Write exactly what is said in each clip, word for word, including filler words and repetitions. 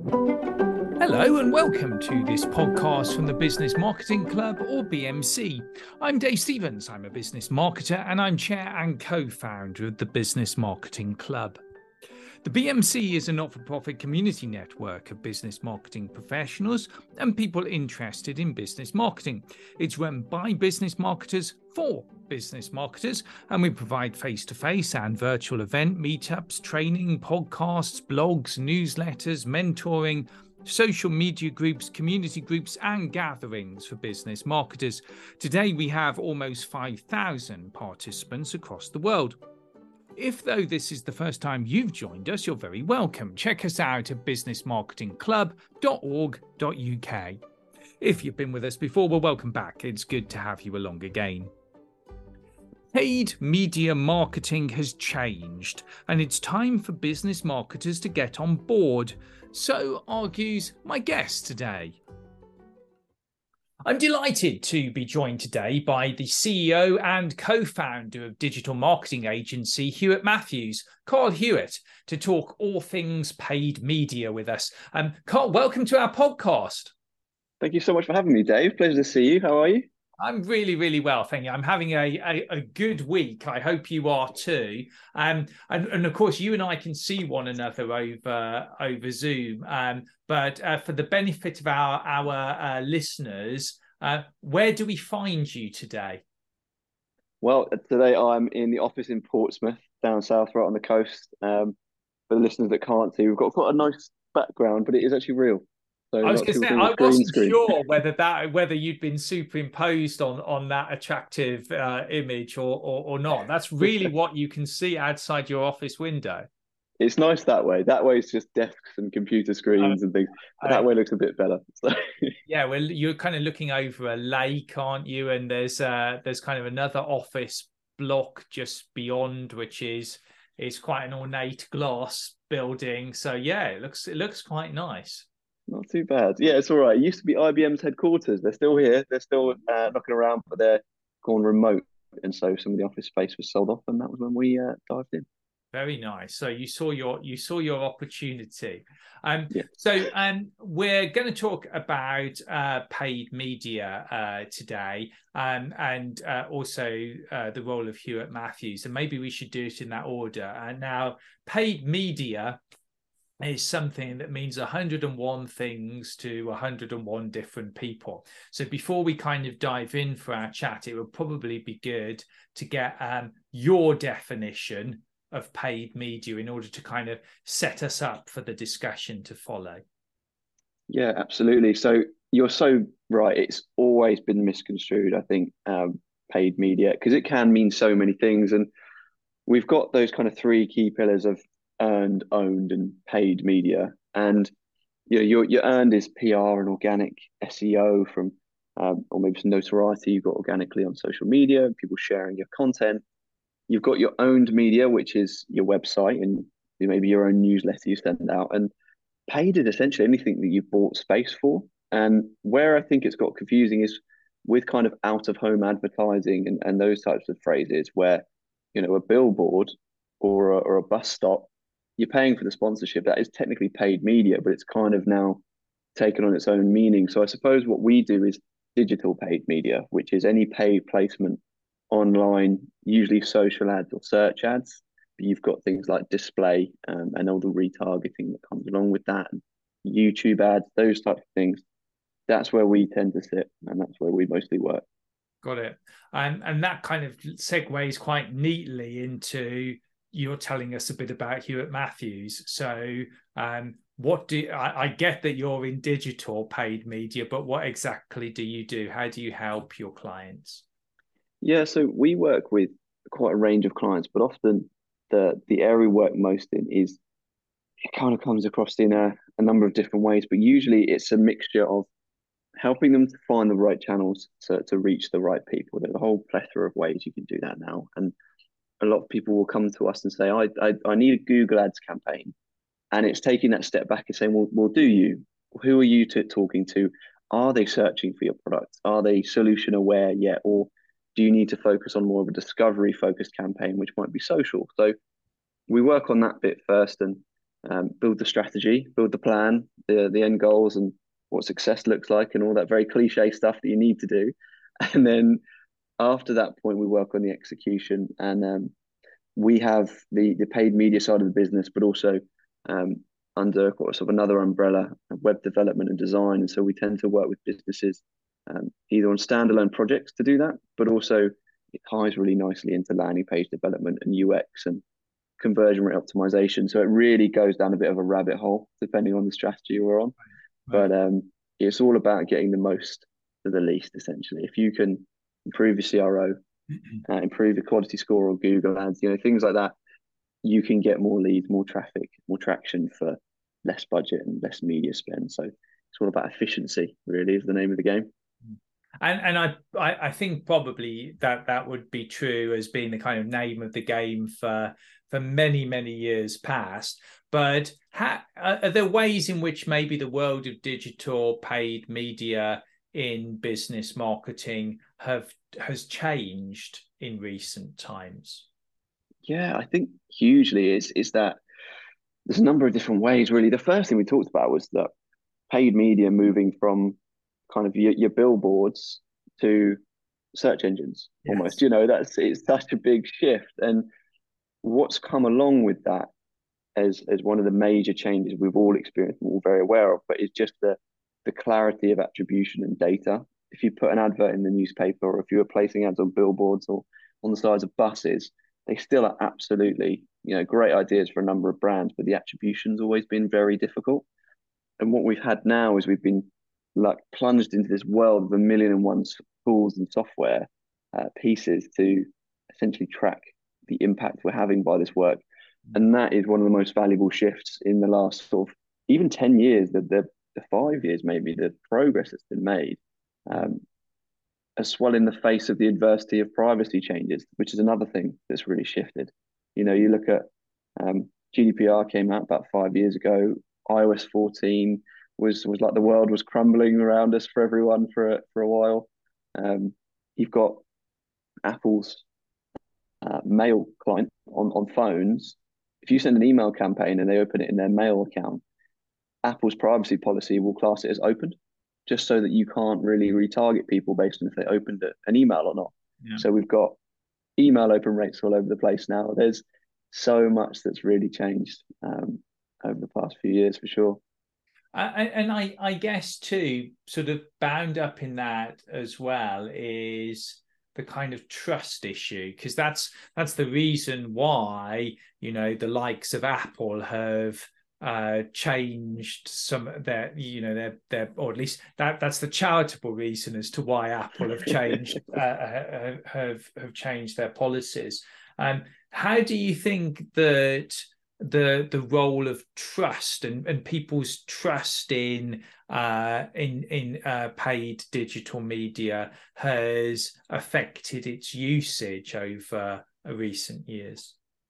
Hello and welcome to this podcast from the Business Marketing Club, or B M C. I'm Dave Stevens. I'm a business marketer and I'm chair and co-founder of the Business Marketing Club. The B M C is a not-for-profit community network of business marketing professionals and people interested in business marketing. It's run by business marketers for business marketers, and we provide face-to-face and virtual event meetups, training, podcasts, blogs, newsletters, mentoring, social media groups, community groups, and gatherings for business marketers. Today, we have almost five thousand participants across the world. If, though, this is the first time you've joined us, you're very welcome. Check us out at business marketing club dot org dot U K. If you've been with us before, well, welcome back. It's good to have you along again. Paid media marketing has changed, and it's time for business marketers to get on board. So argues my guest today. I'm delighted to be joined today by the C E O and co-founder of digital marketing agency Hewitt Matthews, Carl Hewitt, to talk all things paid media with us. Um, Carl, welcome to our podcast. Thank you so much for having me, Dave. Pleasure to see you. How are you? I'm really, really well, thank you. I'm having a, a, a good week. I hope you are too. Um, and, and of course, you and I can see one another over over Zoom. Um, but uh, for the benefit of our our uh, listeners, uh, where do we find you today? Well, today I'm in the office in Portsmouth, down south, right on the coast. Um, for the listeners that can't see, we've got quite a nice background, but it is actually real. So I was not going to people say think I it's green wasn't screen. sure whether that whether you'd been superimposed on on that attractive uh, image or, or or not. That's really what you can see outside your office window. It's nice that way. That way it's just desks and computer Uh, screens and things. But uh, that way looks a bit better. So yeah, well, you're kind of looking over a lake, aren't you? And there's uh there's kind of another office block just beyond, which is is quite an ornate glass building. So yeah, it looks it looks quite nice. not too bad. Yeah, it's all right. It used to be I B M's headquarters. They're still here. They're still uh, knocking around, but they're gone remote. And so some of the office space was sold off, and that was when we uh, dived in. Very nice. So you saw your you saw your opportunity. Um, Yeah. so um, we're going to talk about uh, paid media uh, today, um, and uh, also uh, the role of Hewitt Matthews. And maybe we should do it in that order. And now, paid media is something that means one hundred and one things to one hundred and one different people. So before we kind of dive in for our chat, it would probably be good to get um, your definition of paid media in order to kind of set us up for the discussion to follow. Yeah, absolutely. So you're so right. It's always been misconstrued, I think, um, paid media, because it can mean so many things. And we've got those kind of three key pillars of earned, owned, and paid media. And you know, your your earned is P R and organic S E O from, um, or maybe some notoriety you've got organically on social media, people sharing your content. You've got your owned media, which is your website and maybe your own newsletter you send out. And paid is essentially anything that you've bought space for. And where I think it's got confusing is with kind of out of home advertising and, and those types of phrases where, you know, a billboard or a, or a bus stop, you're paying for the sponsorship. That is technically paid media, but it's kind of now taken on its own meaning. So I suppose what we do is digital paid media, which is any paid placement online, usually social ads or search ads. But you've got things like display um, and all the retargeting that comes along with that, and YouTube ads, those types of things. That's where we tend to sit, and that's where we mostly work. Got it. And and that kind of segues quite neatly into you're telling us a bit about Hewitt Matthews. So um, what do I, I get that you're in digital paid media, but what exactly do you do? How do you help your clients? Yeah, so we work with quite a range of clients, but often the the area we work most in is it kind of comes across in a, a number of different ways, but usually it's a mixture of helping them to find the right channels to, to reach the right people. There's a whole plethora of ways you can do that now. And a lot of people will come to us and say, I, I, I need a Google Ads campaign. And it's taking that step back and saying, well, well do you? Who are you to, talking to? Are they searching for your product? Are they solution aware yet? Or do you need to focus on more of a discovery focused campaign, which might be social? So we work on that bit first. And um, build the strategy, build the plan, the the end goals, and what success looks like, and all that very cliche stuff that you need to do. And then after that point, we work on the execution, and um, we have the the paid media side of the business, but also um, under sort of another umbrella, web development and design. And so we tend to work with businesses um, either on standalone projects to do that, but also it ties really nicely into landing page development and U X and conversion rate optimization. So it really goes down a bit of a rabbit hole depending on the strategy we're on. Right. But um, it's all about getting the most for the least, essentially. If you can improve your C R O, uh, improve your quality score on Google Ads, you know, things like that, you can get more leads, more traffic, more traction for less budget and less media spend. So it's all about efficiency, really, is the name of the game. And and I, I I think probably that that would be true as being the kind of name of the game for for many many years past. But ha, are there ways in which maybe the world of digital paid media in business marketing have has changed in recent times? Yeah, I think hugely is is that there's a number of different ways, really. The first thing we talked about was that paid media moving from kind of your, your billboards to search engines almost. Yes. You know, that's it's such a big shift. And what's come along with that as as one of the major changes we've all experienced, we're all very aware of, but it's just the the clarity of attribution and data. If you put an advert in the newspaper, or if you were placing ads on billboards or on the sides of buses, they still are absolutely, you know, great ideas for a number of brands, but the attribution's always been very difficult. And what we've had now is we've been like plunged into this world of a million and one tools and software uh, pieces to essentially track the impact we're having by this work. And that is one of the most valuable shifts in the last sort of even ten years, the, the, the five years, maybe, the progress that's been made, um, as well in the face of the adversity of privacy changes, which is another thing that's really shifted. You know, you look at um, G D P R came out about five years ago. i O S fourteen was was like the world was crumbling around us for everyone for a, for a while. Um, you've got Apple's uh, mail client on on phones. If you send an email campaign and they open it in their mail account, Apple's privacy policy will class it as opened, just so that you can't really retarget people based on if they opened an email or not. Yeah. So we've got email open rates all over the place now. There's so much that's really changed um, over the past few years, for sure. Uh, and I, I guess too, sort of bound up in that as well is the kind of trust issue, because that's that's the reason why, you know, the likes of Apple have uh changed some of their, you know, their their or at least that that's the charitable reason as to why Apple have changed uh, have have changed their policies. Um, how do you think that the the role of trust and, and people's trust in uh in in uh, paid digital media has affected its usage over uh, recent years?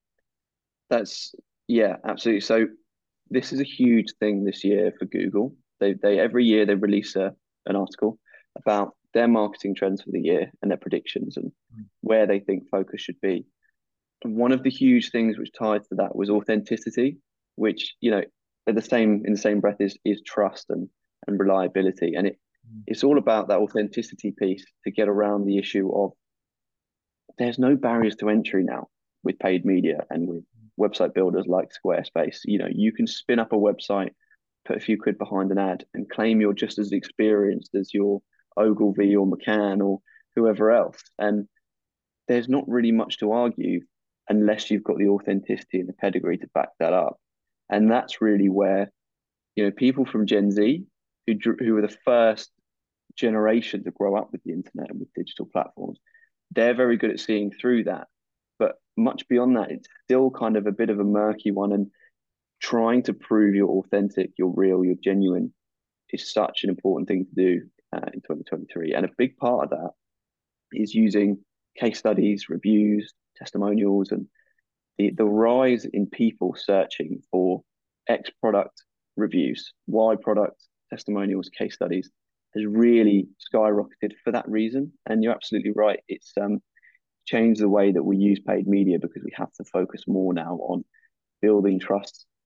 That's yeah, absolutely. So this is a huge thing this year for Google. They they every year they release a, an article about their marketing trends for the year and their predictions and where they think focus should be. And one of the huge things which tied to that was authenticity, which, you know, at the same in the same breath is is trust and and reliability. And it it's all about that authenticity piece to get around the issue of there's no barriers to entry now with paid media and with website builders like Squarespace. You know, you can spin up a website, put a few quid behind an ad, and claim you're just as experienced as your Ogilvy or McCann or whoever else. And there's not really much to argue unless you've got the authenticity and the pedigree to back that up. And that's really where, you know, people from Gen Z who who were the first generation to grow up with the internet and with digital platforms, they're very good at seeing through that. But much beyond that, it's still kind of a bit of a murky one. And trying to prove you're authentic, you're real, you're genuine is such an important thing to do uh, in twenty twenty-three. And a big part of that is using case studies, reviews, testimonials, and the, the rise in people searching for X product reviews, Y product testimonials, case studies has really skyrocketed for that reason. And you're absolutely right. It's um, changed the way that we use paid media because we have to focus more now on building trust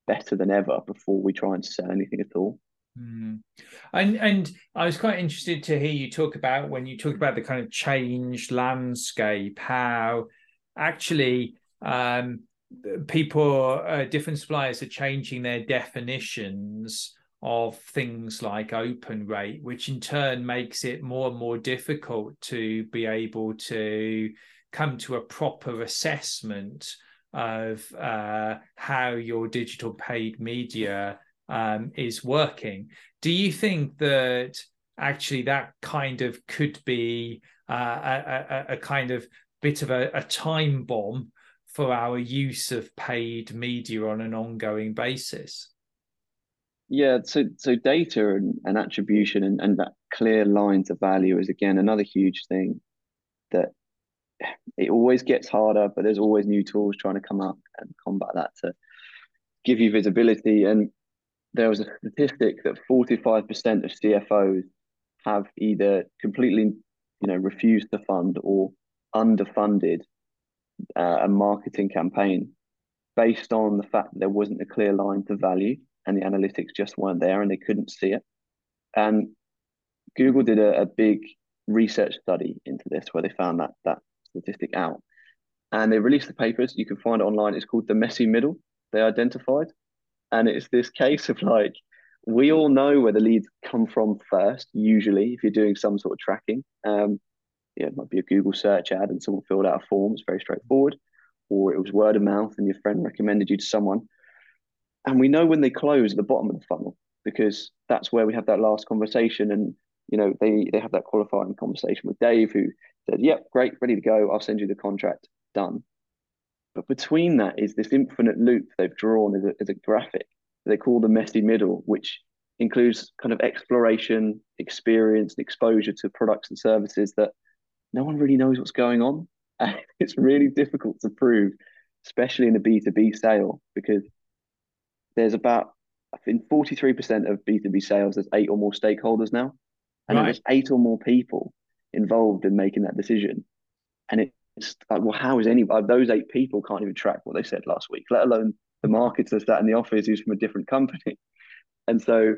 better than ever before we try and sell anything at all. Mm. And and I was quite interested to hear you talk about, when you talk about the kind of changed landscape, how actually um, people, uh, different suppliers are changing their definitions of things like open rate, which in turn makes it more and more difficult to be able to come to a proper assessment of uh, how your digital paid media um, is working. Do you think that actually that kind of could be uh, a, a, a kind of bit of a, a time bomb for our use of paid media on an ongoing basis? Yeah, so so data and, and attribution and, and that clear lines of value is again another huge thing that it always gets harder, but there's always new tools trying to come up and combat that to give you visibility. And there was a statistic that forty-five percent of C F Os have either completely, you know, refused to fund or underfunded uh, a marketing campaign based on the fact that there wasn't a clear line to value and the analytics just weren't there and they couldn't see it. And Google did a, a big research study into this where they found that that statistic out. And they released the papers. You can find it online. It's called the messy middle. They identified. And it's this case of like, we all know where the leads come from first, usually, if you're doing some sort of tracking. Um, yeah, it might be a Google search ad and someone filled out a form. It's very straightforward. Or it was word of mouth and your friend recommended you to someone. And we know when they close at the bottom of the funnel because that's where we have that last conversation. And, you know, they, they have that qualifying conversation with Dave who said, yep, great, ready to go. I'll send you the contract, done. But between that is this infinite loop they've drawn as a, as a graphic that they call the messy middle, which includes kind of exploration, experience, and exposure to products and services that no one really knows what's going on. And it's really difficult to prove, especially in a B two B sale, because there's about, I think forty-three percent of B two B sales, there's eight or more stakeholders now. And then Right. there's eight or more people involved in making that decision. And it's like, well, how is any those eight people can't even track what they said last week, let alone the marketer sat in the office who's from a different company. And so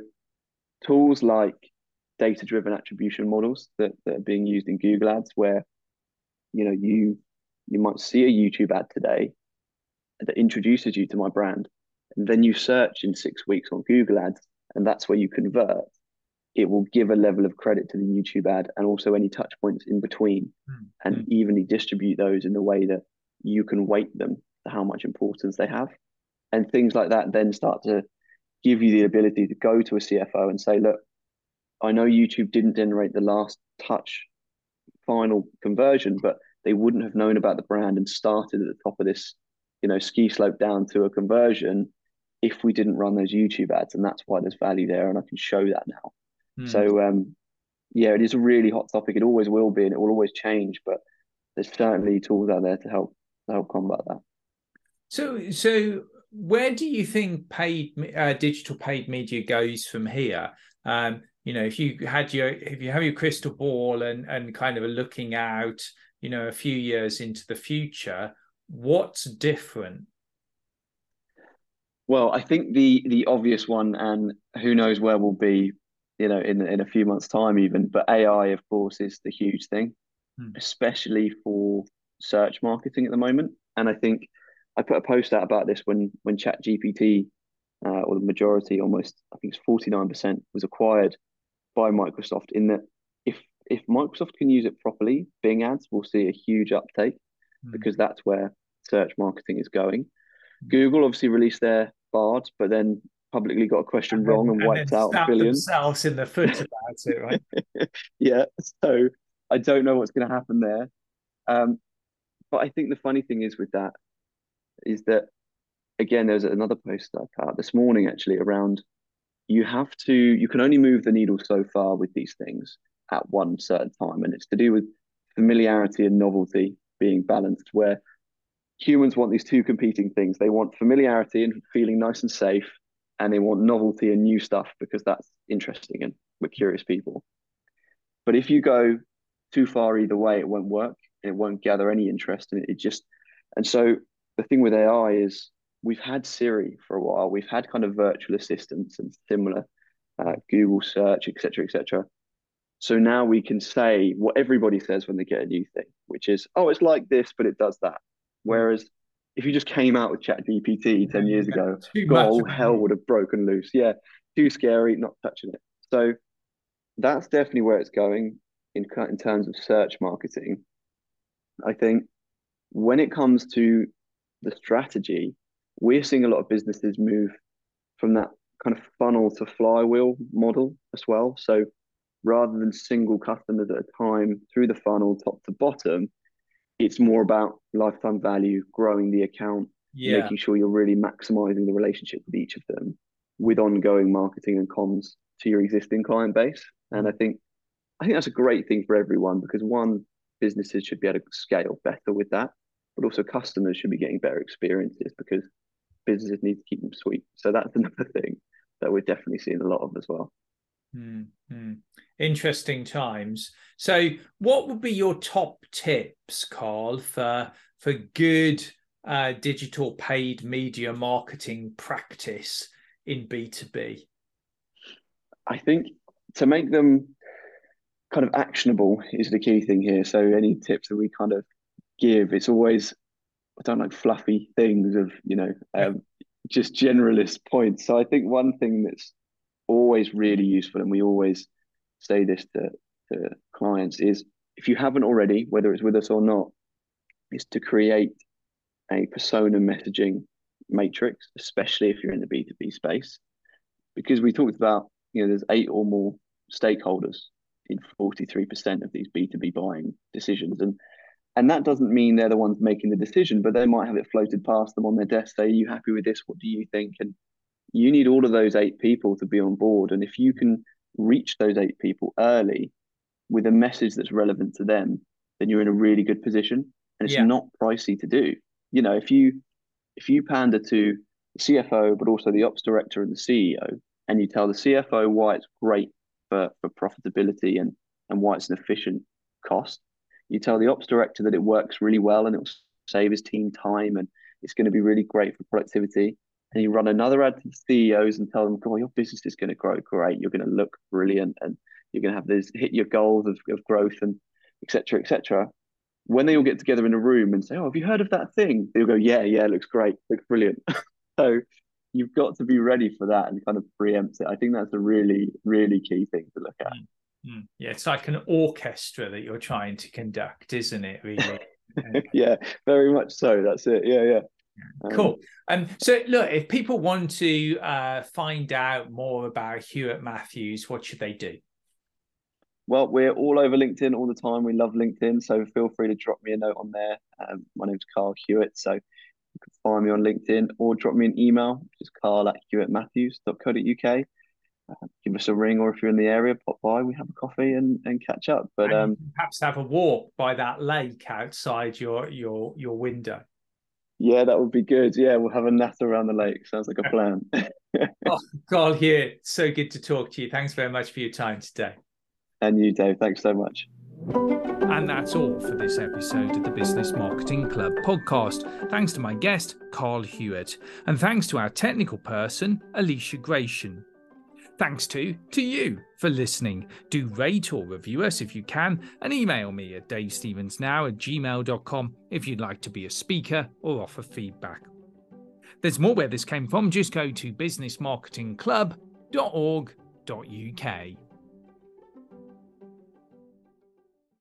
tools like data-driven attribution models that, that are being used in Google Ads, where you know you you might see a YouTube ad today that introduces you to my brand, and then you search in six weeks on Google Ads, and that's where you convert. It will give a level of credit to the YouTube ad and also any touch points in between, and Mm-hmm. evenly distribute those in the way that you can weight them to how much importance they have. And things like that then start to give you the ability to go to a C F O and say, look, I know YouTube didn't generate the last touch final conversion, but they wouldn't have known about the brand and started at the top of this, you know, ski slope down to a conversion if we didn't run those YouTube ads. And that's why there's value there. And I can show that now. Mm. So, um, yeah, it is a really hot topic. It always will be, and it will always change, but there's certainly tools out there to help to help combat that. So, so where do you think paid uh, digital paid media goes from here? Um, you know, if you had your if you have your crystal ball and and kind of are looking out, you know, a few years into the future, what's different? Well, I think the the obvious one, and who knows where we'll be, you know, in in a few months' time even. But A I, of course, is the huge thing, Hmm. especially for search marketing at the moment. And I think I put a post out about this when when ChatGPT, uh, or the majority, almost I think it's forty-nine percent, was acquired by Microsoft. In that, if if Microsoft can use it properly, Bing ads will see a huge uptake Hmm. because that's where search marketing is going. Hmm. Google obviously released their Bard, but then publicly got a question And wrong then and and then wiped out stab billions. themselves in the foot about it, right? Yeah, so I don't know what's going to happen there. Um, but I think the funny thing is with that is that again, there's another post I put out this morning actually around you have to you can only move the needle so far with these things at one certain time, and it's to do with familiarity and novelty being balanced. Where humans want these two competing things. They want familiarity and feeling nice and safe, and they want novelty and new stuff because that's interesting and we're curious people. But if you go too far either way, it won't work. It won't gather any interest, and it just and so the thing with A I is we've had Siri for a while. We've had kind of virtual assistants and similar, uh, Google search, et cetera, et cetera. So now we can say what everybody says when they get a new thing, which is, oh, it's like this, but it does that. Whereas if you just came out with ChatGPT ten years ago, Too God, much all of it. hell would have broken loose. Yeah, too scary, not touching it. So that's definitely where it's going in, in terms of search marketing. I think when it comes to the strategy, we're seeing a lot of businesses move from that kind of funnel to flywheel model as well. So rather than single customers at a time through the funnel, top to bottom, it's more about lifetime value, growing the account, Yeah. making sure you're really maximizing the relationship with each of them with ongoing marketing and comms to your existing client base. And I think I think that's a great thing for everyone because one, businesses should be able to scale better with that, but also customers should be getting better experiences because businesses need to keep them sweet. So that's another thing that we're definitely seeing a lot of as well. Mm-hmm. Interesting times. So what would be your top tips, Carl, for for good uh, digital paid media marketing practice in B two B? I think to make them kind of actionable is the key thing here. So any tips that we kind of give, it's always, I don't like fluffy things of, you know, um, just generalist points. So I think one thing that's always really useful, and we always say this to, to clients, is if you haven't already, whether it's with us or not, is to create a persona messaging matrix, especially if you're in the B two B space. Because we talked about, you know, there's eight or more stakeholders in forty-three percent of these B two B buying decisions. And and that doesn't mean they're the ones making the decision, but they might have it floated past them on their desk. Say, are you happy with this? What do you think? And you need all of those eight people to be on board. And if you can reach those eight people early with a message that's relevant to them, then you're in a really good position. And it's Yeah. not pricey to do. You know, if you if you pander to the C F O, but also the ops director and the C E O, and you tell the C F O why it's great for, for profitability and, and why it's an efficient cost, you tell the ops director that it works really well and it will save his team time and it's going to be really great for productivity. And you run another ad to the C E Os and tell them, "God, your business is going to grow great. You're going to look brilliant, and you're going to have this hit your goals of, of growth and et cetera, et cetera." When they all get together in a room and say, "Oh, have you heard of that thing?" They'll go, "Yeah, yeah, it looks great, looks brilliant." So you've got to be ready for that and kind of preempt it. I think that's a really, really key thing to look at. Mm. Yeah, it's like an orchestra that you're trying to conduct, isn't it? Really. Yeah, very much so. That's it. Yeah, yeah. Um, Cool. Um, so look, if people want to uh, find out more about Hewitt Matthews, what should they do? Well, we're all over LinkedIn all the time. We love LinkedIn, so feel free to drop me a note on there. Um, my name's Carl Hewitt, so you can find me on LinkedIn or drop me an email, which is carl at hewitt matthews dot co dot uk. Uh, give us a ring, or if you're in the area, pop by. We have a coffee and, and catch up. But and um, perhaps have a walk by that lake outside your your your window. yeah, that would be good. Yeah, we'll have a natter around the lake. Sounds like a plan. Oh, Carl here. So good to talk to you. Thanks very much for your time today. And you, Dave. Thanks so much. And that's all for this episode of the Business Marketing Club podcast. Thanks to my guest, Carl Hewitt, and thanks to our technical person, Alicia Gratian. Thanks to, to you for listening. Do rate or review us if you can, and email me at davestevensnow at gmail dot com if you'd like to be a speaker or offer feedback. There's more where this came from. Just go to business marketing club dot org dot U K.